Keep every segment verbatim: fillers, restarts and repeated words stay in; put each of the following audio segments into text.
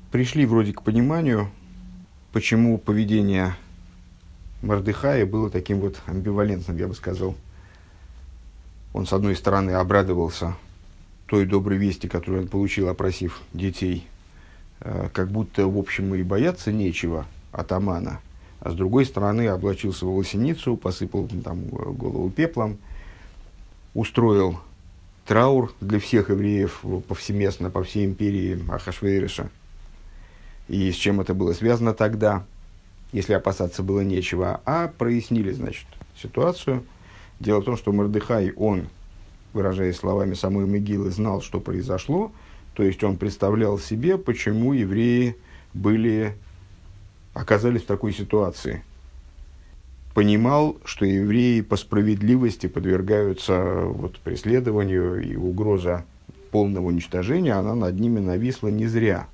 Пришли вроде к пониманию, почему поведение Мордехая было таким вот амбивалентным, я бы сказал. Он, с одной стороны, обрадовался той доброй вести, которую он получил, опросив детей, как будто, в общем, и бояться нечего от Амана, а с другой стороны, облачился в волосиницу, посыпал там голову пеплом, устроил траур для всех евреев повсеместно, по всей империи Ахашвейриша. И с чем это было связано тогда, если опасаться было нечего. А прояснили, значит, ситуацию. Дело в том, что Мордехай, он, выражаясь словами самой Мегилы, знал, что произошло. То есть он представлял себе, почему евреи были, оказались в такой ситуации. Понимал, что евреи по справедливости подвергаются вот, преследованию, и угроза полного уничтожения, она над ними нависла не зря.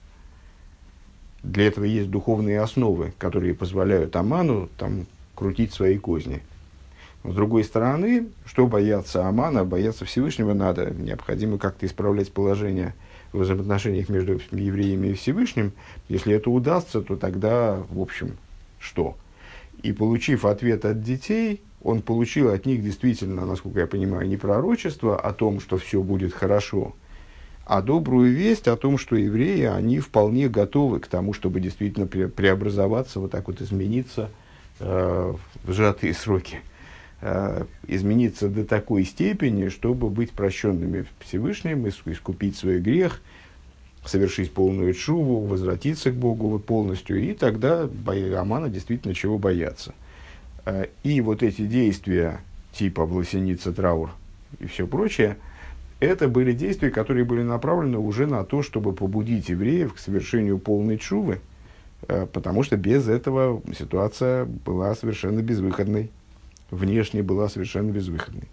Для этого есть духовные основы, которые позволяют Аману там, крутить свои козни. С другой стороны, что бояться Амана, бояться Всевышнего надо. Необходимо как-то исправлять положение в взаимоотношениях между евреями и Всевышним. Если это удастся, то тогда, в общем, что? И получив ответ от детей, он получил от них действительно, насколько я понимаю, не пророчество о том, что все будет хорошо, а добрую весть о том, что евреи, они вполне готовы к тому, чтобы действительно пре- преобразоваться, вот так вот измениться э, в сжатые сроки. Э, измениться до такой степени, чтобы быть прощенными Всевышним, искупить свой грех, совершить полную тшуву, возвратиться к Богу вот полностью, и тогда Амана действительно чего бояться. Э, и вот эти действия типа власеница, траур и все прочее, это были действия, которые были направлены уже на то, чтобы побудить евреев к совершению полной тшувы, потому что без этого ситуация была совершенно безвыходной, внешне была совершенно безвыходной.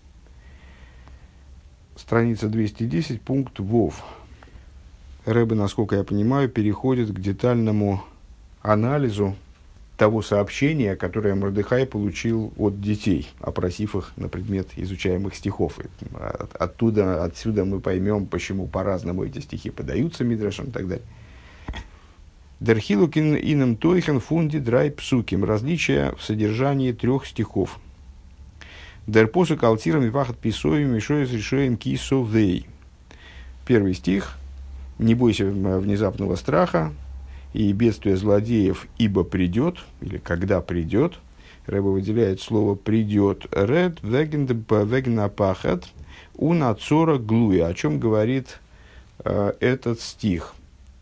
Страница двести десять, пункт Вов. Ребе, насколько я понимаю, переходит к детальному анализу того сообщения, которое Мордехай получил от детей, опросив их на предмет изучаемых стихов. И от, оттуда, отсюда мы поймем, почему по-разному эти стихи подаются Мидрашем и так далее. Дерхилукин инам тойхен фунди драй псуким. Различия в содержании трех стихов. Дерпосу калтирам и вахат писоем мишоес решоем кисовей. Первый стих. Не бойся внезапного страха и бедствие злодеев, ибо придет, или когда придет. Рэбе выделяет слово «придет». «Ред вегнапахат унацора глуя». О чем говорит э, этот стих?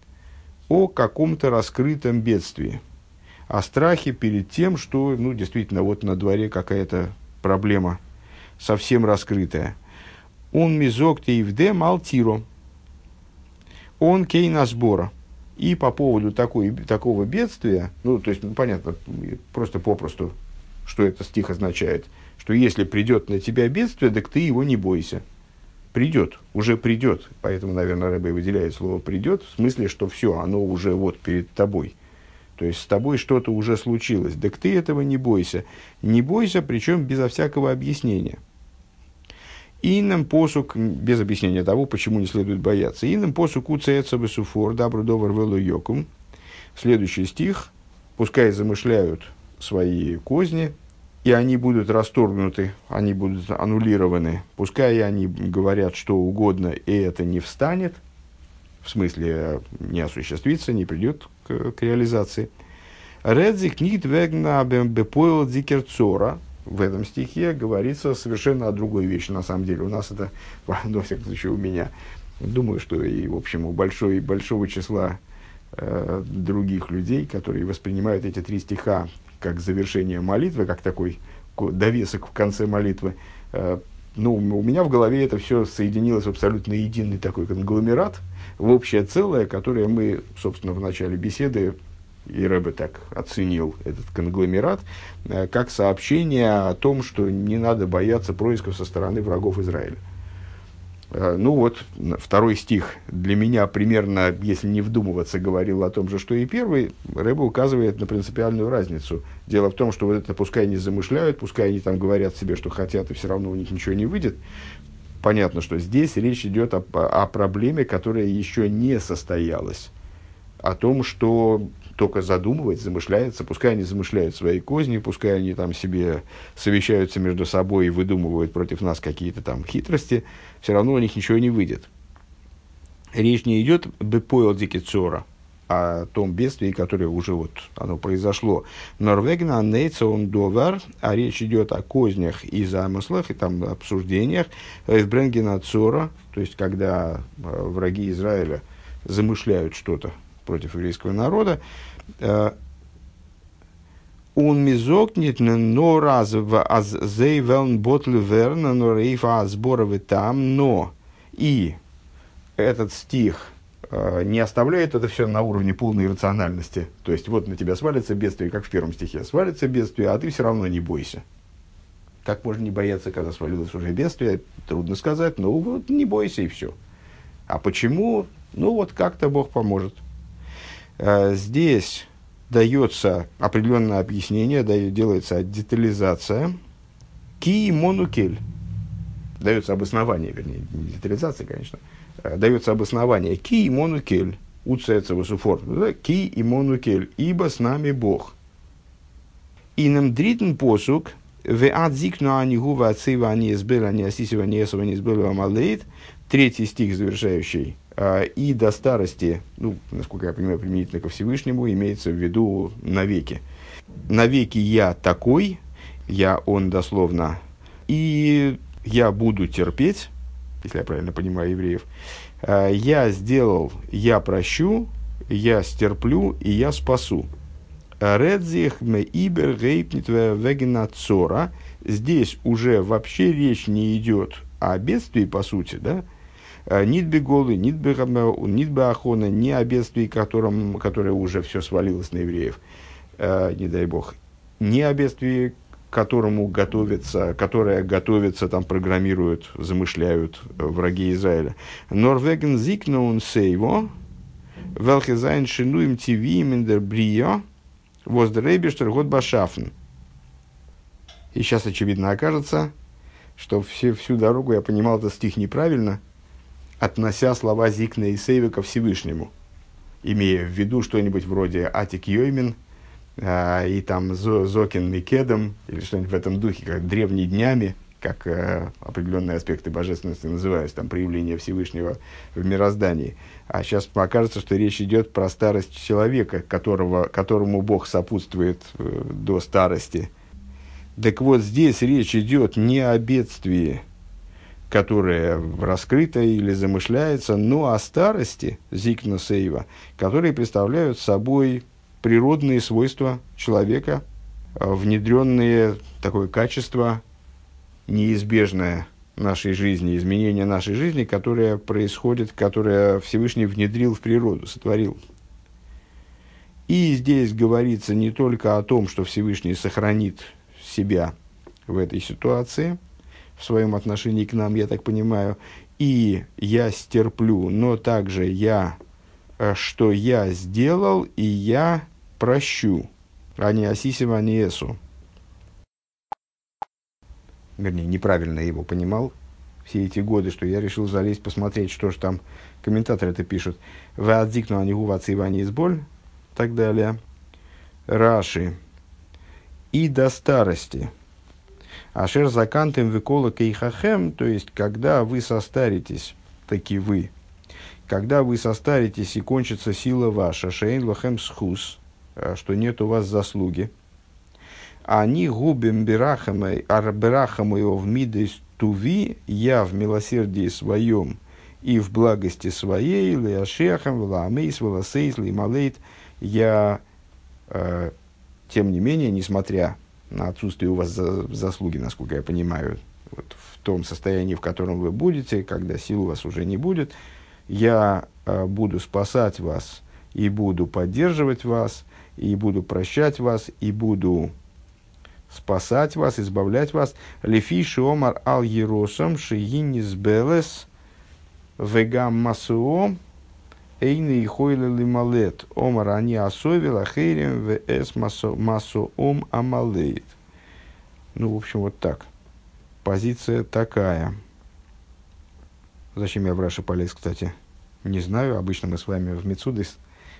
О каком-то раскрытом бедствии. О страхе перед тем, что, ну, действительно, вот на дворе какая-то проблема совсем раскрытая. «Он мизок теивде малтиро». «Он кейна сбора». И по поводу такой, такого бедствия, ну, то есть, ну, понятно, просто попросту, что этот стих означает, что если придет на тебя бедствие, так ты его не бойся. Придет, уже придет. Поэтому, наверное, Ребе выделяет слово «придет», в смысле, что все, оно уже вот перед тобой. То есть, с тобой что-то уже случилось. Так ты этого не бойся. Не бойся, причем безо всякого объяснения. Инным посук, без объяснения того, почему не следует бояться. Инным посук уцеется бесуфор, дабру довар велу йокум. Следующий стих. Пускай замышляют свои козни, и они будут расторгнуты, они будут аннулированы. Пускай они говорят что угодно, и это не встанет, в смысле не осуществится, не придет к, к реализации. Редзик нит вегна бепойл дикерцора. В этом стихе говорится совершенно о другой вещи, на самом деле. У нас это, во всяком случае, у меня, думаю, что и, в общем, у большой, большого числа э, других людей, которые воспринимают эти три стиха как завершение молитвы, как такой довесок в конце молитвы. Э, ну, у меня в голове это все соединилось в абсолютно единый такой конгломерат, в общее целое, которое мы, собственно, в начале беседы, и Ребе так оценил этот конгломерат, э, как сообщение о том, что не надо бояться происков со стороны врагов Израиля. Э, ну вот, второй стих для меня примерно, если не вдумываться, говорил о том же, что и первый. Ребе указывает на принципиальную разницу. Дело в том, что вот это пускай не замышляют, пускай они там говорят себе, что хотят, и все равно у них ничего не выйдет. Понятно, что здесь речь идет о, о проблеме, которая еще не состоялась. о том, что только задумывается, замышляется, пускай они замышляют свои козни, пускай они там себе совещаются между собой и выдумывают против нас какие-то там хитрости, все равно у них ничего не выйдет. Речь не идет бепоэл дикицора, о том бедствии, которое уже вот оно произошло. Норвегна нейцон довер, а речь идет о кознях и замыслах, и там обсуждениях. Эвбренгена цора, то есть когда враги Израиля замышляют что-то против еврейского народа. Он мизокнет, но раз в азейвелн ботлверна, но рейфа сборовы там, но и этот стих не оставляет это все на уровне полной рациональности. То есть, вот на тебя свалится бедствие, как в первом стихе. Свалится бедствие, а ты все равно не бойся. Как можно не бояться, когда свалилось уже бедствие? Трудно сказать, но вот не бойся и все. А почему? Ну, вот как-то Бог поможет. Здесь дается определенное объяснение, делается детализация. Ки монукель. Дается обоснование, вернее, не детализация, конечно. Дается обоснование. Ки и монукель. Уцается высуфор. Ки и монукель. Ибо с нами Бог. И нам дритн посук. В адзикну анигува отцева не избыла, не осисива, не esова, не избыла малейт. Третий стих, завершающий. И до старости, ну, насколько я понимаю, применительно ко Всевышнему, имеется в виду навеки. Навеки я такой, я он дословно, и я буду терпеть, если я правильно понимаю евреев, я сделал, я прощу, я стерплю и я спасу. Редзих ме ибер гейпнит вегенацора. Здесь уже вообще речь не идет о бедствии, по сути, да? Нитбе голы, нитбе ахона, не о бедствии, которым, которое уже все свалилось на евреев, не дай бог, не о бедствии, к которому готовятся, которое готовится, там программируют, замышляют враги Израиля. Норвеген зикнун сейво, велхезайн шинуем тиви миндер брио, воздеребештер год башафн. И сейчас, очевидно, окажется, что все, всю дорогу я понимал этот стих неправильно, относя слова Зикна и Сейва ко Всевышнему, имея в виду что-нибудь вроде Атик Йоймин э, и там Зокин Микедом, или что-нибудь в этом духе, как древние днями, как э, определенные аспекты божественности называются, там проявление Всевышнего в мироздании. А сейчас покажется, что речь идет про старость человека, которого, которому Бог сопутствует э, до старости. Так вот, здесь речь идет не о бедствии, которая раскрыта или замышляется, но о старости, зикна сейва, которые представляют собой природные свойства человека, внедренные такое качество неизбежное нашей жизни, изменение нашей жизни, которое происходит, которое Всевышний внедрил в природу, сотворил. И здесь говорится не только о том, что Всевышний сохранит себя в этой ситуации, в своем отношении к нам, я так понимаю, и я стерплю, но также я, что я сделал, и я прощу, а не асисим, а не эсу. Вернее, неправильно его понимал все эти годы, что я решил залезть, посмотреть, что же там комментаторы это пишут. «Ваадзикну анигувацы ивани изболь» и так далее. Раши. «И до старости». Ашер закантем векола кейхахем, то есть, когда вы состаритесь, таки вы, когда вы состаритесь и кончится сила ваша, шейн лохем схус, что нет у вас заслуги, они губим берахамой, арберахамой в мидес туви, я в милосердии своем и в благости своей, леашехам, вламейс, волосейс, лималейт, я, э, тем не менее, несмотря на отсутствие у вас заслуги, насколько я понимаю, вот в том состоянии, в котором вы будете, когда сил у вас уже не будет, я э, буду спасать вас, и буду поддерживать вас, и буду прощать вас, и буду спасать вас, избавлять вас. Лефи шиомар ал еросам шиинис белес вегам масуо эйны и хойле лималет омар ани асовил ахерем вэс масуом амалейт. Ну, в общем, вот так. Позиция такая. Зачем я в Раши полез, кстати? Не знаю. Обычно мы с вами в Мецудес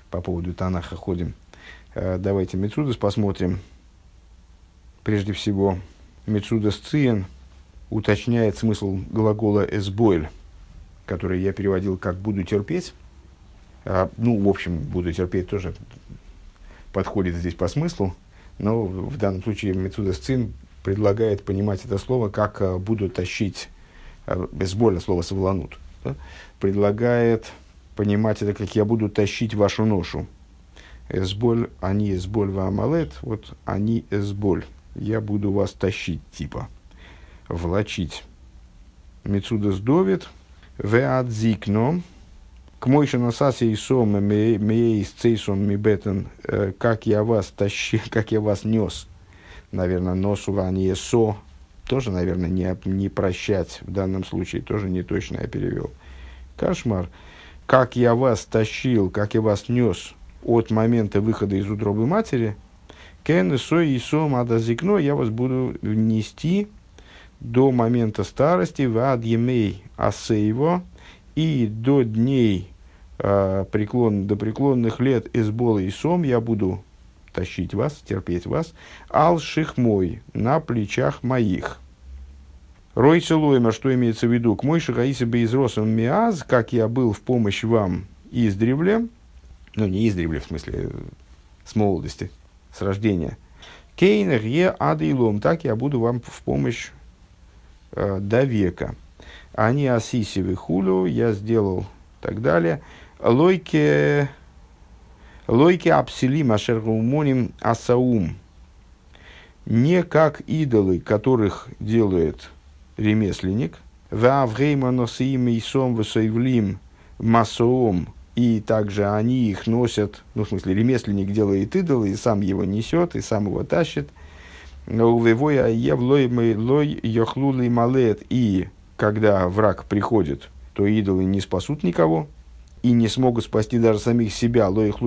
по поводу Танаха ходим. Давайте Мецудас посмотрим. Прежде всего, Мецудас Циен уточняет смысл глагола «эсбойль», который я переводил как «буду терпеть». А, ну, в общем, «буду терпеть» тоже подходит здесь по смыслу, но в данном случае Мецудас Циен предлагает понимать это слово как «буду тащить», «эсбойль» слово «савланут», да? Предлагает понимать это как «я буду тащить вашу ношу». «Эсболь», они «эсболь ваамалет», вот «они эсболь», я буду вас тащить, типа, влачить. Мецудас довид, веадзикно, к мойше насасе и сом, меейс цейсон мибетен, как я вас тащил, как я вас нес. Наверное, носу вани со, тоже, наверное, не, не прощать в данном случае, тоже не точно я перевел. Кошмар. Как я вас тащил, как я вас нес от момента выхода из утробы матери, кен со и сом адазикно, я вас буду нести до момента старости, вад емей асейво, и до дней э, преклон, до преклонных лет эсбола и сом я буду тащить вас, терпеть вас, ал шихмой, на плечах моих. Ройце лойма, что имеется в виду, к мой шахаисе бейзросом миаз, как я был в помощь вам издревле, ну не издревле, в смысле с молодости, с рождения, кейнер е адейлом, так я буду вам в помощь э, до века. Они асисивы хулю, я сделал, так далее. Лойке, лойке апсилим ашергумоним асаум, не как идолы, которых делает ремесленник, и также они их носят, ну, в смысле, ремесленник делает идолы, и сам его несет, и сам его тащит. И когда враг приходит, то идолы не спасут никого, и не смогут спасти даже самих себя.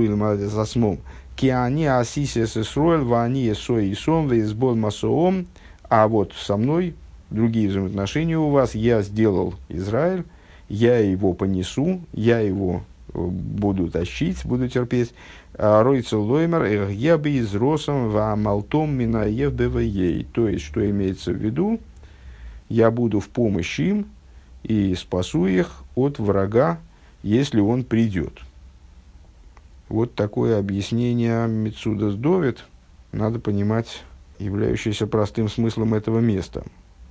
А вот со мной другие взаимоотношения у вас, я сделал Израиль, я его понесу, я его буду тащить, буду терпеть. Ройцел лоймер, я бы из росом в малтом минаев бвей. То есть, что имеется в виду, я буду в помощь им и спасу их от врага, если он придет. Вот такое объяснение Мецудас довид, надо понимать, являющееся простым смыслом этого места.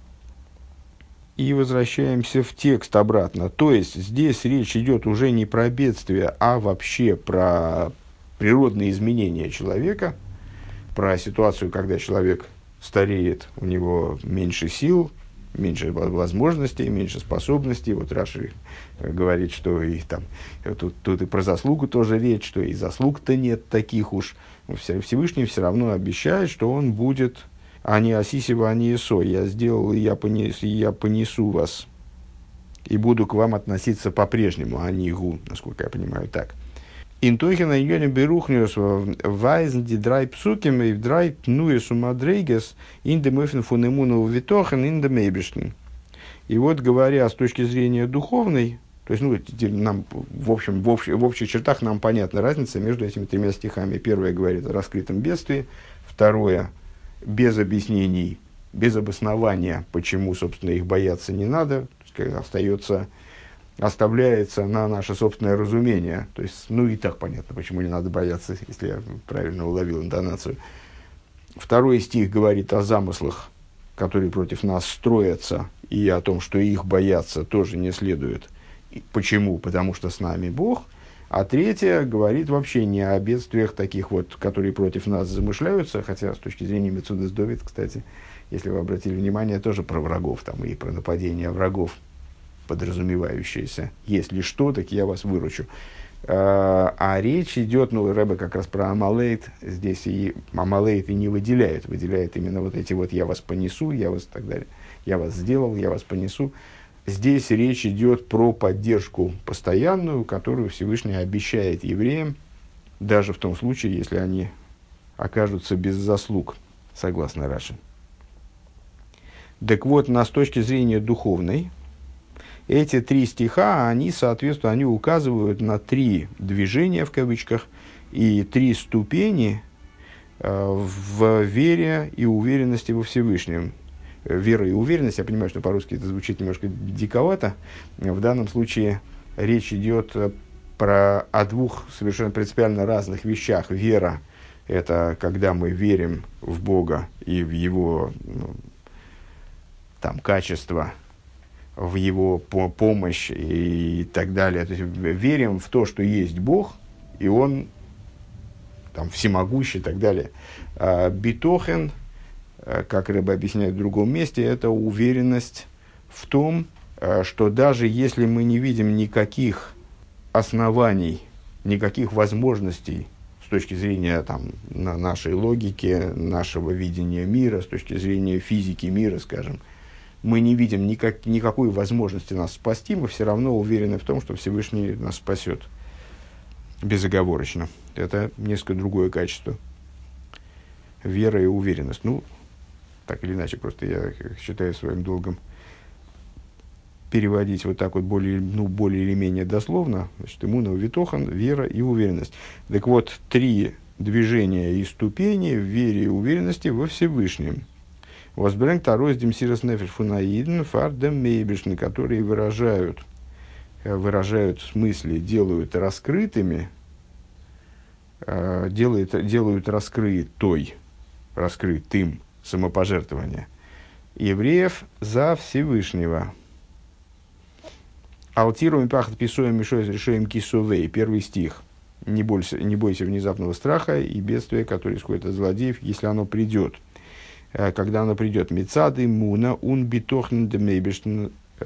И возвращаемся в текст обратно. То есть, здесь речь идет уже не про бедствие, а вообще про природные изменения человека, про ситуацию, когда человек стареет, у него меньше сил, меньше возможностей, меньше способностей. Вот Раши говорит, что и там, тут, тут и про заслугу тоже речь, что и заслуг-то нет таких уж. Всевышний все равно обещает, что он будет... Они асисива, они со. Я сделал, и я, понес, и я понесу вас. И буду к вам относиться по-прежнему. Они гу, насколько я понимаю, так. Интохина йоне берухниус вайзен ди драй псуким и драй пнуесу мадрейгес ин де мөфен фун эмуну витохен ин де мейбештен. И вот, говоря с точки зрения духовной, то есть, ну, нам, в, общем, в, общ, в общих чертах нам понятна разница между этими тремя стихами. Первое говорит о раскрытом бедствии, второе без объяснений, без обоснования, почему, собственно, их бояться не надо, остается, оставляется на наше собственное разумение. То есть, ну и так понятно, почему не надо бояться, если я правильно уловил интонацию. Второй стих говорит о замыслах, которые против нас строятся, и о том, что их бояться тоже не следует. Почему? Потому что с нами Бог. А третье говорит вообще не о бедствиях таких вот, которые против нас замышляются, хотя с точки зрения Мецудас довид, кстати, если вы обратили внимание, тоже про врагов, там и про нападение врагов подразумевающееся. Если что, так я вас выручу. А, а речь идет, ну, Ребе как раз про Амалейт, здесь и Амалейт и не выделяет, выделяет именно вот эти вот «я вас понесу», «я вас» и так далее, «я вас сделал», «я вас понесу». Здесь речь идет про поддержку постоянную, которую Всевышний обещает евреям, даже в том случае, если они окажутся без заслуг, согласно Раши. Так вот, на с точки зрения духовной, Эти три стиха, они соответствуют, они указывают на три движения, в кавычках, и три ступени в вере и уверенности во Всевышнем. Вера и уверенность, я понимаю, что по-русски это звучит немножко диковато. В данном случае речь идет про, о двух совершенно принципиально разных вещах. Вера – это когда мы верим в Бога и в Его ну, там, качество, в Его по- помощь и так далее. То есть, верим в то, что есть Бог, и Он там, всемогущий и так далее. А битохен, как Рэбе объясняет в другом месте, это уверенность в том, что даже если мы не видим никаких оснований, никаких возможностей с точки зрения там, на нашей логики, нашего видения мира, с точки зрения физики мира, скажем, мы не видим никак, никакой возможности нас спасти, мы все равно уверены в том, что Всевышний нас спасет безоговорочно. Это несколько другое качество. Вера и уверенность. Ну, так или иначе, просто я считаю своим долгом переводить вот так вот более, ну, более или менее дословно. Значит, иммуна, витохан, вера и уверенность. Так вот, три движения и ступени в вере и уверенности во Всевышнем. Возбрэнг тарой с демсирос нефеш фунаиден фардем мейбешн, которые выражают, выражают в смысле, делают раскрытыми, делают, делают раскрытой, раскрытым самопожертвование евреев за Всевышнего. Алтируем пахот писуем мишой решаем кисувей. Первый стих. Не бойся, не бойся внезапного страха и бедствия, которое исходит от злодеев, если оно придет. Когда оно придет. Мецады муна ун битохн демейбештн,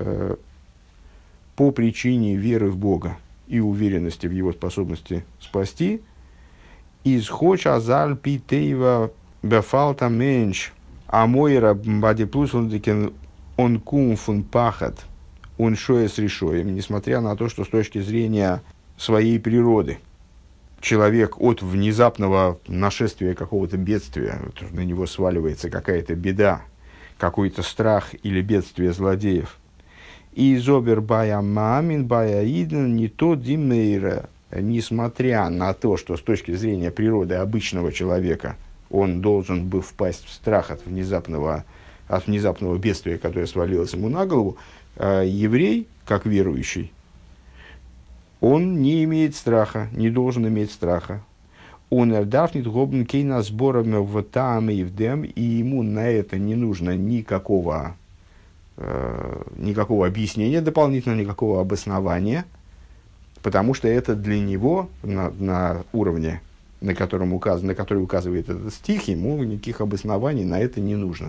по причине веры в Бога и уверенности в Его способности спасти. Из хоч азаль питеева бефалта менш, а мойра бади плюс он кум фун пахат, он шоес решоем, несмотря на то, что с точки зрения своей природы человек от внезапного нашествия какого-то бедствия, на него сваливается какая-то беда, какой-то страх или бедствие злодеев. И зобер бая мамин бая иден не то димейра, несмотря на то, что с точки зрения природы обычного человека он должен был впасть в страх от внезапного, от внезапного бедствия, которое свалилось ему на голову, еврей, как верующий, он не имеет страха, не должен иметь страха. Он эрдафнит гобн кейна сборами в таам и в дем, и ему на это не нужно никакого, э, никакого объяснения дополнительного, никакого обоснования, потому что это для него на, на уровне, на котором указан, на который указывает этот стих, ему никаких обоснований на это не нужно.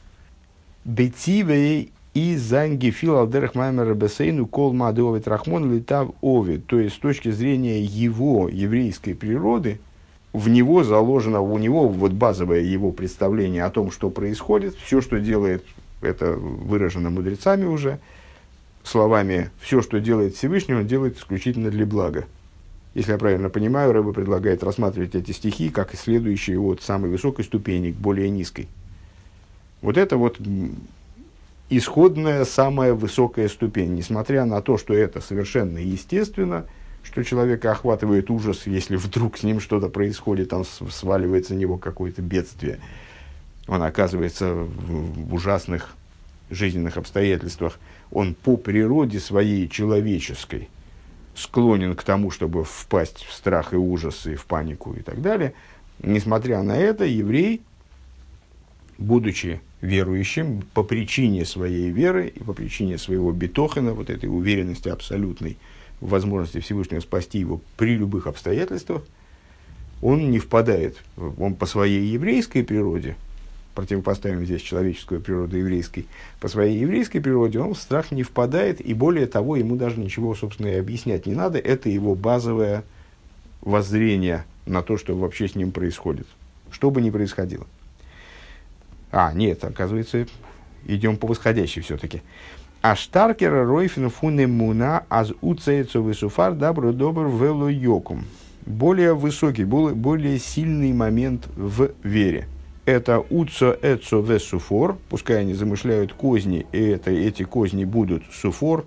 Бетивей и зангефил алдерах маймера бесейну кол мадовит рахмон летав ови. То есть, с точки зрения его еврейской природы, в него заложено, у него вот базовое его представление о том, что происходит, все, что делает, это выражено мудрецами уже, словами, все, что делает Всевышний, он делает исключительно для блага. Если я правильно понимаю, Рэбе предлагает рассматривать эти стихи как следующие от самой высокой ступени к более низкой. Вот это вот исходная, самая высокая ступень, несмотря на то, что это совершенно естественно, что человека охватывает ужас, если вдруг с ним что-то происходит, там сваливается на него какое-то бедствие, он оказывается в, в ужасных жизненных обстоятельствах, он по природе своей человеческой склонен к тому, чтобы впасть в страх и ужас, и в панику и так далее. Несмотря на это, еврей, будучи верующим, по причине своей веры и по причине своего битохена, вот этой уверенности абсолютной в возможности Всевышнего спасти его при любых обстоятельствах, он не впадает, он по своей еврейской природе, противопоставим здесь человеческую природу еврейской, по своей еврейской природе он в страх не впадает, и более того, ему даже ничего, собственно, и объяснять не надо, это его базовое воззрение на то, что вообще с ним происходит, что бы ни происходило. А, нет, оказывается, идем по восходящей все-таки. А штаркера ройфен фуне муна аз уцейцовый суфар добро добр вело йокум. Более высокий, более сильный момент в вере. Это уцо эцо ве суфор, пускай они замышляют козни, и это, эти козни будут суфор,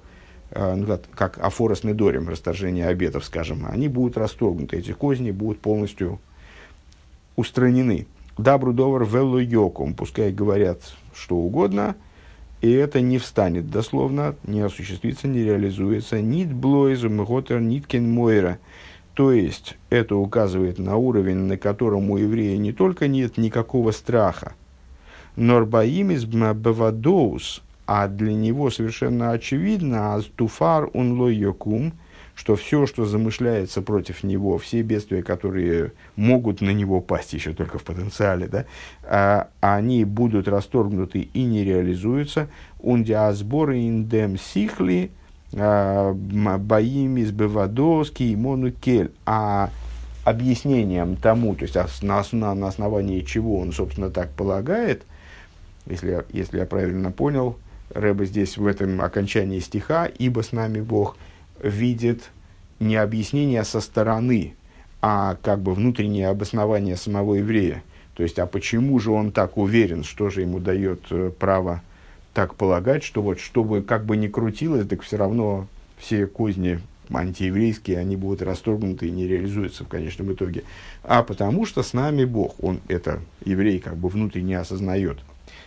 э, ну, как афорос недорим, расторжение обетов, скажем, они будут расторгнуты, эти козни будут полностью устранены. Дабру довар велло йокум, пускай говорят что угодно, и это не встанет дословно, не осуществится, не реализуется. Нит блойзу мготер ниткин мойра. То есть, это указывает на уровень, на котором у еврея не только нет никакого страха, норбаим из бавадоус, а для него совершенно очевидно, аз туфар ун ло йокум, что все, что замышляется против него, все бедствия, которые могут на него пасть еще только в потенциале, да, а, они будут расторгнуты и не реализуются. Ундиасборы индем сихли боим из бевадоски и монукель. А объяснением тому, то есть на, на, на основании чего он, собственно, так полагает, если я, если я правильно понял, Рэбе здесь в этом окончании стиха «Ибо с нами Бог» видит не объяснение со стороны, а как бы внутреннее обоснование самого еврея. То есть, а почему же он так уверен, что же ему дает э, право так полагать, что вот, чтобы как бы ни крутилось, так все равно все козни антиеврейские, они будут расторгнуты и не реализуются в конечном итоге. А потому что с нами Бог, он это еврей как бы внутренне осознает.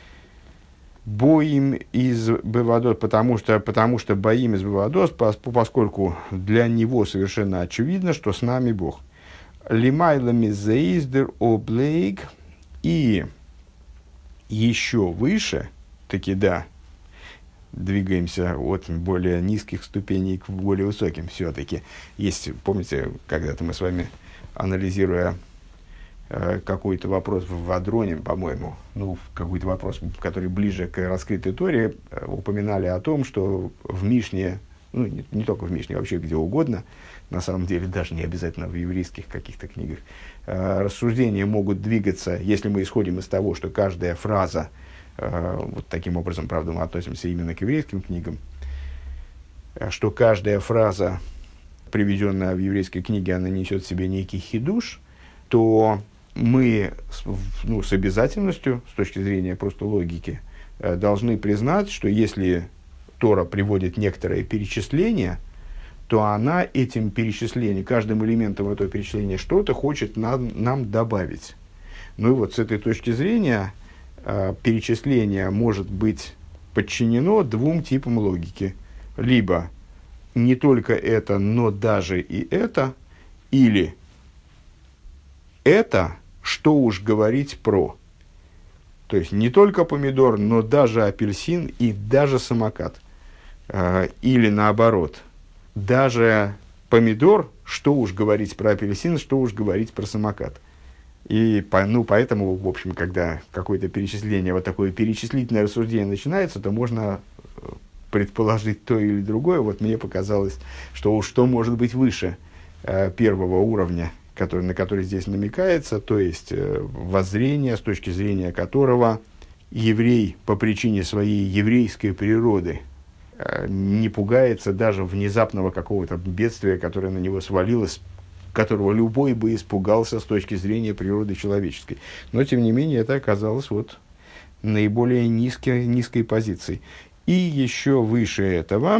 Боим из Бевадос, потому что, потому что боим из Бевадос, поскольку для него совершенно очевидно, что с нами Бог. Лимайлами зейздер облейк, и еще выше, таки да, двигаемся от более низких ступеней к более высоким все-таки. Есть, помните, когда-то мы с вами, анализируя какой-то вопрос в Адроне, по-моему, ну, какой-то вопрос, который ближе к раскрытой Торе, упоминали о том, что в Мишне, ну, не, не только в Мишне, вообще где угодно, на самом деле, даже не обязательно в еврейских каких-то книгах, рассуждения могут двигаться, если мы исходим из того, что каждая фраза, вот таким образом, правда, мы относимся именно к еврейским книгам, что каждая фраза, приведенная в еврейской книге, она несет в себе некий хидуш, то мы ну, с обязательностью, с точки зрения просто логики, должны признать, что если Тора приводит некоторое перечисление, то она этим перечислением, каждым элементом этого перечисления что-то хочет нам, нам добавить. Ну и вот с этой точки зрения перечисление может быть подчинено двум типам логики. Либо не только это, но даже и это, или это, что уж говорить про. То есть, не только помидор, но даже апельсин и даже самокат. Э, или наоборот, даже помидор, что уж говорить про апельсин, что уж говорить про самокат. И по, ну, поэтому, в общем, когда какое-то перечисление, вот такое перечислительное рассуждение начинается, то можно предположить то или другое. Вот мне показалось, что что может быть выше э, первого уровня, который, на который здесь намекается, то есть э, воззрение, с точки зрения которого еврей по причине своей еврейской природы э, не пугается даже внезапного какого-то бедствия, которое на него свалилось, которого любой бы испугался с точки зрения природы человеческой. Но, тем не менее, это оказалось вот наиболее низкой, низкой позицией. И еще выше этого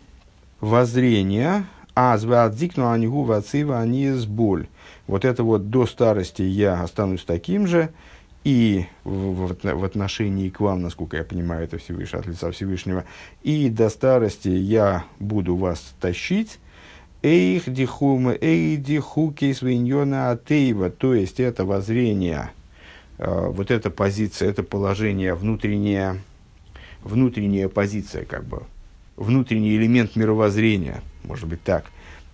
воззрение «Азвадзикну анигу вацива анис боль». Вот это вот «до старости я останусь таким же», и в, в, в отношении к вам, насколько я понимаю, это Всевышний, от лица Всевышнего, и до старости я буду вас тащить, «Эйх дихум, эй диху кейс виньона атеева», то есть это воззрение, э, вот эта позиция, это положение, внутренняя, внутренняя позиция, как бы, внутренний элемент мировоззрения, может быть так,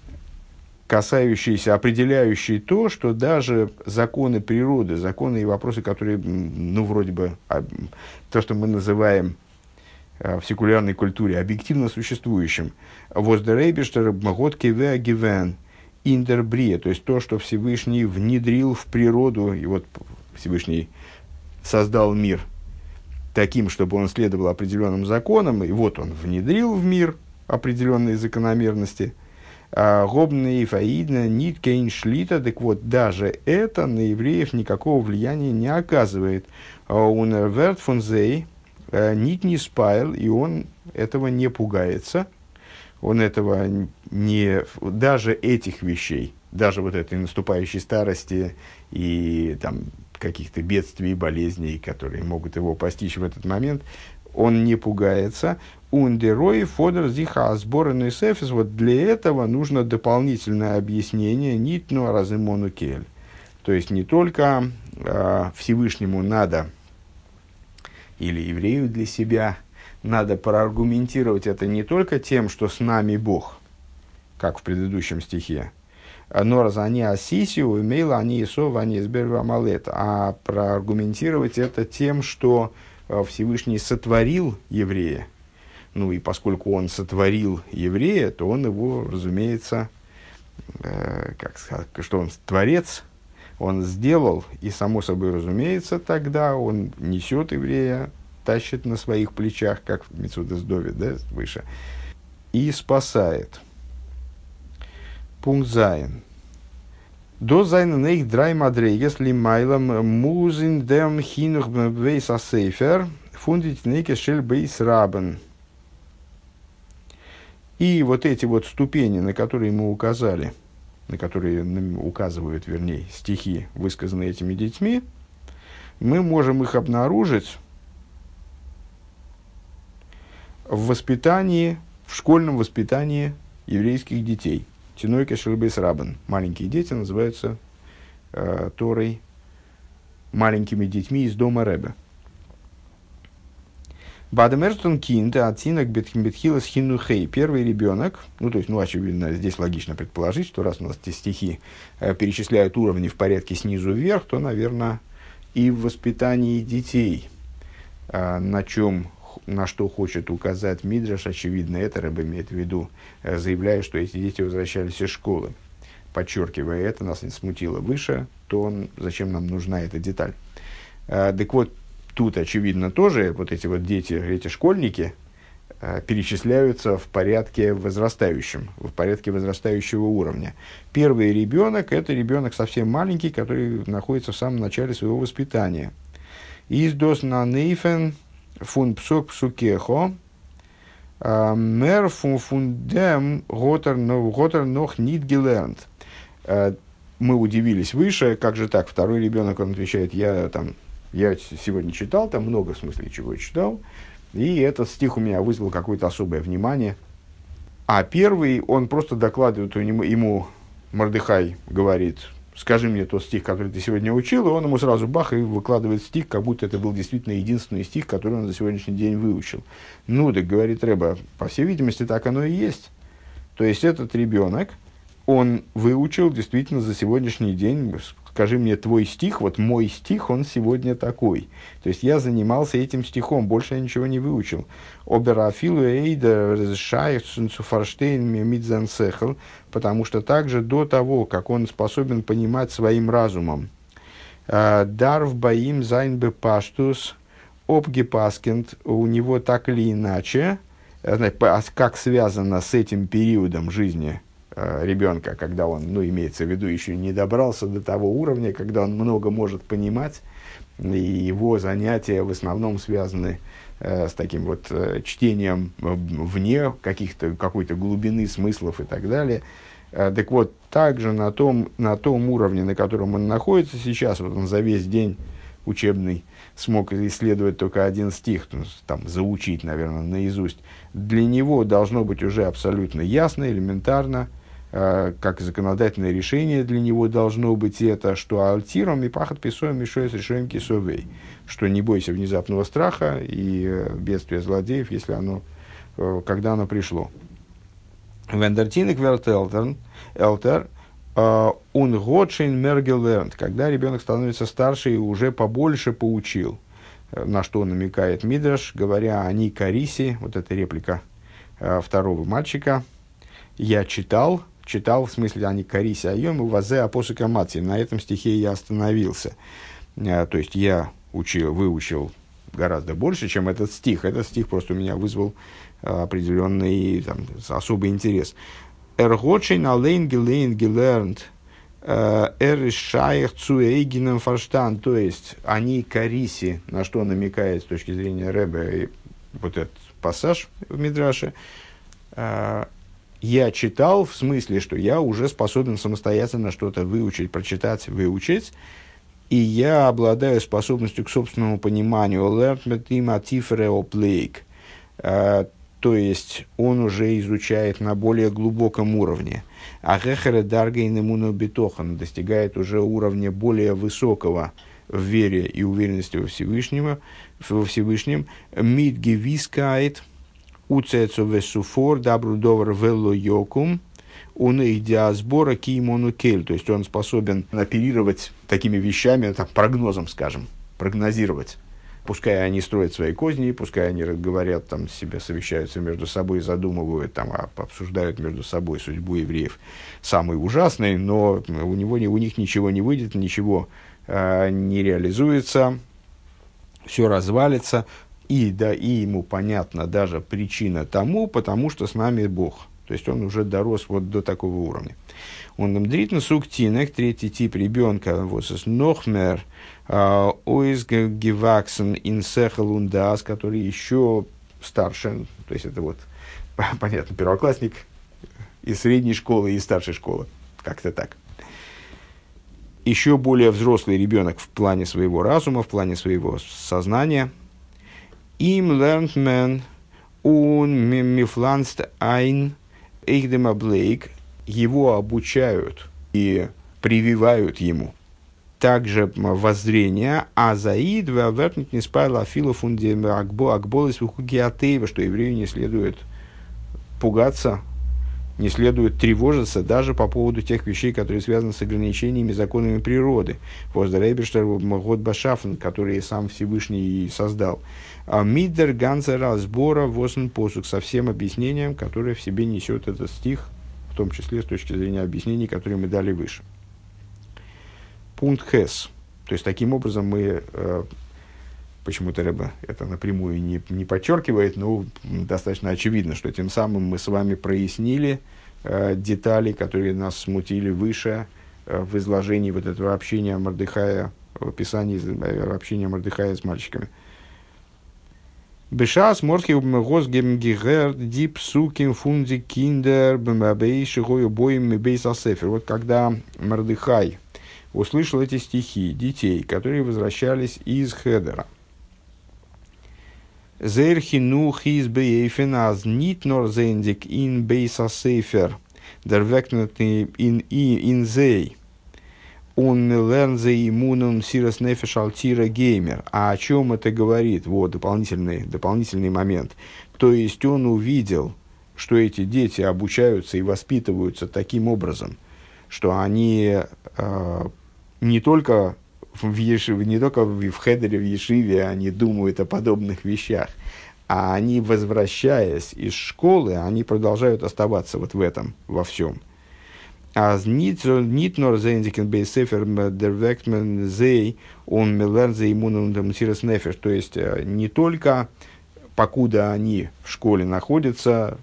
касающийся, определяющий то, что даже законы природы, законы и вопросы, которые, ну, вроде бы, то, что мы называем в секулярной культуре объективно существующим, воздерейбештер маготки веагивен индербрие, то есть то, что Всевышний внедрил в природу, и вот Всевышний создал мир таким, чтобы он следовал определенным законам, и вот он внедрил в мир определенные закономерности, гобные фаидна ниткейн шлита, так вот, даже это на евреев никакого влияния не оказывает. Он вертфунзей нит не спайл, и он этого не пугается. Он этого не... Даже этих вещей, даже вот этой наступающей старости и там, каких-то бедствий и болезней, которые могут его постичь в этот момент, он не пугается. Ундерой фодер зиха сборный сефис. Вот для этого нужно дополнительное объяснение нитну разымону кель. То есть не только э, Всевышнему надо, или еврею для себя, надо проаргументировать это не только тем, что с нами Бог, как в предыдущем стихе, но раз они асисию, имейла они исов, они изберва малет, а проаргументировать это тем, что Всевышний сотворил еврея. Ну и поскольку он сотворил еврея, то он его, разумеется, э, как сказать, что он творец, он сделал, и само собой разумеется, тогда он несет еврея, тащит на своих плечах, как в Мицудес Довид, да, выше, и спасает. Пункт Зайн. До Зайна нейх драй мадрейгес лимайлам музин дем хинух бейс асейфер фундит нейке шель бейс рабен. И вот эти вот ступени, на которые мы указали, на которые указывают, вернее, стихи, высказанные этими детьми, мы можем их обнаружить в воспитании, в школьном воспитании еврейских детей. Тинойка шельбейс рабен. Маленькие дети называются э, Торой маленькими детьми из дома Ребе. Бадемерстон кинд ацинок бетхилас хинухей. Первый ребенок, ну то есть, ну очевидно, здесь логично предположить, что раз у нас эти стихи э, перечисляют уровни в порядке снизу вверх, то, наверное, и в воспитании детей, э, на чем, на что хочет указать Мидраш, очевидно, это Ребе имеет в виду, э, заявляя, что эти дети возвращались из школы. Подчеркивая это, нас не смутило выше, то он, зачем нам нужна эта деталь. Э, так вот, тут, очевидно, тоже вот эти вот дети, эти школьники э, перечисляются в порядке возрастающем, в порядке возрастающего уровня. Первый ребенок – это ребенок совсем маленький, который находится в самом начале своего воспитания. «Издос на нейфен фун псок псукехо мер фун фундем готер нох нит гелернт». Мы удивились выше, как же так, второй ребенок, он отвечает, я там... Я сегодня читал, там много, в смысле, чего я читал, и этот стих у меня вызвал какое-то особое внимание. А первый, он просто докладывает ему, ему Мордехай говорит, скажи мне тот стих, который ты сегодня учил, и он ему сразу бах и выкладывает стих, как будто это был действительно единственный стих, который он за сегодняшний день выучил. Ну, так говорит Ребе, по всей видимости, так оно и есть. То есть, этот ребенок, он выучил действительно за сегодняшний день, скажи мне твой стих, вот мой стих, он сегодня такой. То есть я занимался этим стихом, больше я ничего не выучил. Оберафилу эйда разрешается фарштейн мидзансехл, потому что также до того, как он способен понимать своим разумом, дарв баим зайн бе паштус обгепаскент, у него так или иначе, как связано с этим периодом жизни ребенка, когда он, ну, имеется в виду, еще не добрался до того уровня, когда он много может понимать, и его занятия в основном связаны э, с таким вот э, чтением вне каких-то, какой-то глубины смыслов и так далее. Э, так вот, также на том, на том уровне, на котором он находится сейчас, вот он за весь день учебный смог исследовать только один стих, там, заучить, наверное, наизусть, для него должно быть уже абсолютно ясно, элементарно, как законодательное решение для него должно быть это, что альтиром и пахот писоем мишой с решением кисовей, что не бойся внезапного страха и бедствия злодеев, если оно, когда оно пришло. Вендертинек верт элтер он годшин мергелернт, когда ребенок становится старше и уже побольше поучил, на что намекает Мидраш, говоря о Никарисе, вот эта реплика второго мальчика, я читал, читал, в смысле, они кариси айом и вазе апосука мати. На этом стихе я остановился. А, то есть, я учил, выучил гораздо больше, чем этот стих. Этот стих просто у меня вызвал а, определенный там, особый интерес. Эрготшин алейн гелейн гелернт эршаях цу эйгином фарштан. То есть, они кариси, на что намекает с точки зрения Ребе вот этот пассаж в Мидраше, а, я читал в смысле, что я уже способен самостоятельно что-то выучить, прочитать, выучить, и я обладаю способностью к собственному пониманию. То есть он уже изучает на более глубоком уровне. А гехере даргейн иммуно битохан достигает уже уровня более высокого в вере и уверенности во Всевышнем. Во Всевышнем. Мид гевискайт уцецо весуфор дабрудовар велло йокум он идя сбора кимону кель. То есть он способен оперировать такими вещами, там, прогнозом, скажем, прогнозировать. Пускай они строят свои козни, пускай они говорят, там, себе совещаются между собой, задумывают, там, обсуждают между собой судьбу евреев самый ужасный, но у, него, у них ничего не выйдет, ничего э, не реализуется, все развалится, и, да, и ему понятна даже причина тому, потому что с нами Бог. То есть он уже дорос вот до такого уровня. Он нам дритн суктинек, третий тип ребенка, вот с нохмер, ойз геваксен инсехалундас, который еще старше, то есть это вот, понятно, первоклассник из средней школы и старшей школы, как-то так. Еще более взрослый ребенок в плане своего разума, в плане своего сознания. Им lernt man un miflanst ein эйхдема блейк, его обучают и прививают ему также воззрение, а заид вертнет не спайла филу фунде акболес вухугиатеева, что еврею не следует пугаться, не следует тревожиться даже по поводу тех вещей, которые связаны с ограничениями, законами природы. Воздарейберштер год башафн, которые сам Всевышний создал. А мидер ганзера сбора восн посук, со всем объяснением, которое в себе несет этот стих, в том числе с точки зрения объяснений, которые мы дали выше. Пункт хэс. То есть, таким образом, мы, э, почему-то Ребе это напрямую не, не подчеркивает, но достаточно очевидно, что тем самым мы с вами прояснили э, детали, которые нас смутили выше э, в изложении вот этого общения Мордехая, в описании э, общения Мордехая с мальчиками. Бешас морхи госгемгигер дип суким фунди киндер бмабейшигою боем мебейсасефер. Вот когда Мордехай услышал эти стихи детей, которые возвращались из Хедера. Зерхину хиз бейфен аз нит нор зендик ин бейсасефер дервекнутный ин и ин зей. Он лернзе иммунун сирос нефеш алтира геймер. А о чем это говорит? Вот дополнительный, дополнительный момент. То есть он увидел, что эти дети обучаются и воспитываются таким образом, что они э, не только в Ешиве, не только в, в Хедере, в Ешиве, они думают о подобных вещах, а они, возвращаясь из школы, они продолжают оставаться вот в этом, во всем. А нит нор зейнзикен бейсефер дервектмен зей он мелерзе иммунум демсирос нефеш. То есть не только покуда они в школе находятся,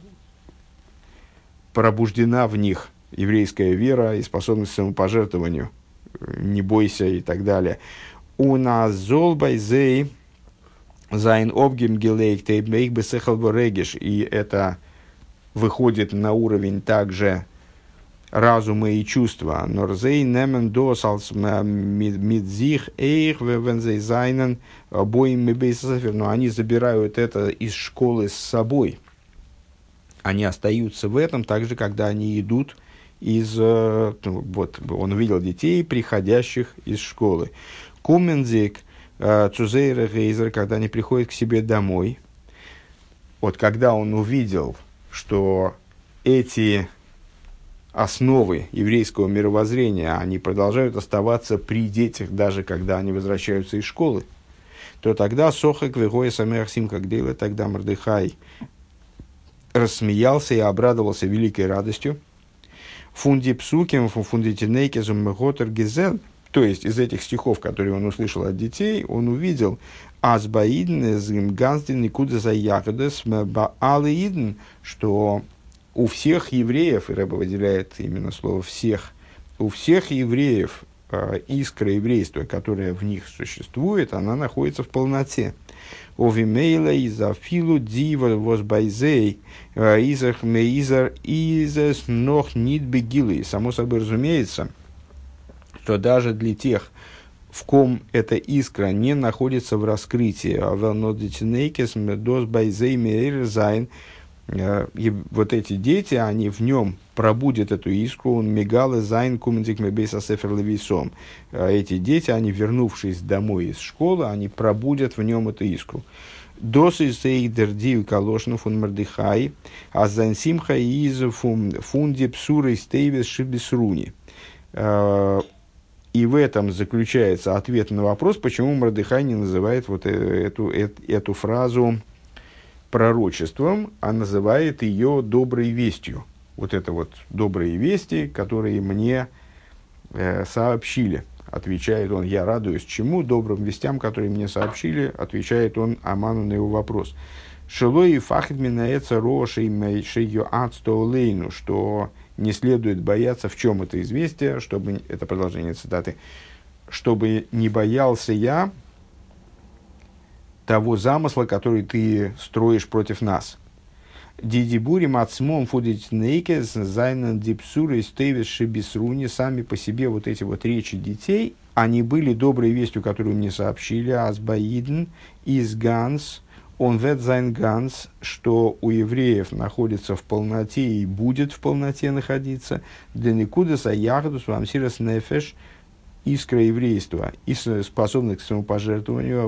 пробуждена в них еврейская вера и способность к самопожертвованию, не бойся и так далее. У нас золбай зей зайн обгим гелейк тейбмейк бесехал борегиш. И это выходит на уровень также разума и чувства. Норзей немен досалс мидзих эйх вензей зайнен боим мебейсасефер. Но они забирают это из школы с собой. Они остаются в этом, так же, когда они идут из... Вот, он увидел детей, приходящих из школы. Кумензик цузейра гейзер, когда они приходят к себе домой. Вот когда он увидел, что эти основы еврейского мировоззрения, они продолжают оставаться при детях, даже когда они возвращаются из школы, то тогда Сохак вегоя самех симха гдейла, тогда Мордехай рассмеялся и обрадовался великой радостью. Фунди псуким, фунди тинейкезум меготер гизен. То есть, из этих стихов, которые он услышал от детей, он увидел азбаидн зим ганздин никуда за ягодес баалиидн, что у всех евреев, и Ребе выделяет именно слово «всех», у всех евреев искра еврейства, которая в них существует, она находится в полноте. Овимейла из афилу дива возбайзей изах меизар изес нох нит бегилы. Само собой разумеется, что даже для тех, в ком эта искра не находится в раскрытии, а вот эти дети, они в нем пробудят эту искру, он мегалы зайн кументик мебейса сефер левисом. Эти дети, они, вернувшись домой из школы, они пробудят в нем эту искру. Досы сейдердию калошну фун мардыхай, а зансимха из фунди псуры стейвес шибисруни. И в этом заключается ответ на вопрос, почему Мордехай не называет вот эту, эту, эту фразу пророчеством, а называет ее доброй вестью. Вот это вот добрые вести, которые мне э, сообщили. Отвечает он, я радуюсь чему? Добрым вестям, которые мне сообщили, отвечает он Аману на его вопрос. Шилой фахид минаэца рошей мейшейо ацтолейну, что не следует бояться, в чем это известие, чтобы, это продолжение цитаты, чтобы не боялся я того замысла, который ты строишь против нас. Дидибури мацмом фудить нейкес зайнан дипсуры стейвис шибисруни, сами по себе вот эти вот речи детей, они были доброй вестью, которую мне сообщили, азбаиден из ганс, он вет зайн ганс, что у евреев находится в полноте и будет в полноте находиться, для никудеса яхдус вамсирас нефеш, искра еврейства и способность к самопожертвованию,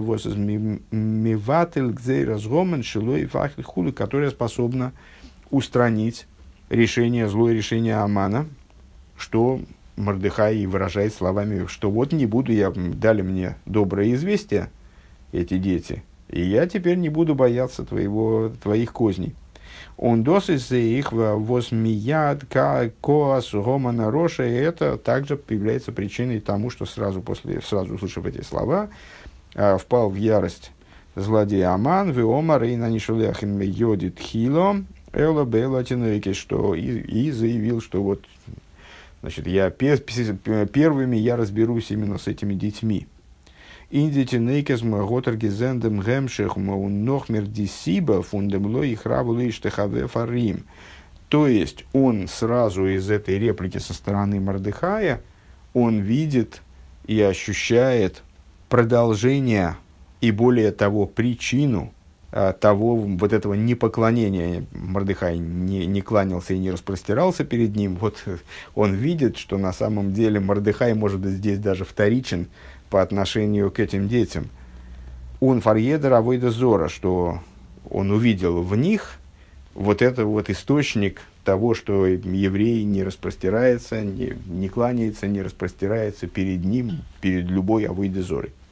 которая способна устранить решение, злое решение Амана, что Мордехай и выражает словами, что вот не буду я, дали мне доброе известие, эти дети, и я теперь не буду бояться твоего, твоих козней. Он досыс их возмияд коас гомана роша, и это также является причиной тому, что сразу после, сразу услышав эти слова, впал в ярость злодей Аман, веомар и нанишулехин йодит хило, эло бейла тинойки, что и, и заявил, что вот, значит, я первыми я разберусь именно с этими детьми. Индити нейкезм готергезендем гемшехм нохмер дисиба фундемло и хравлы штехаве фарим. То есть он сразу из этой реплики со стороны Мордехая, он видит и ощущает продолжение и более того причину а, того вот этого непоклонения. Мордехай не, не кланялся и не распростирался перед ним. Вот он видит, что на самом деле Мордехай может быть здесь даже вторичен по отношению к этим детям. Он фарьедер авойда зора, что он увидел в них вот это вот источник того, что еврей не распростирается, не, не кланяется, не распростирается перед ним, перед любой авойда зорой.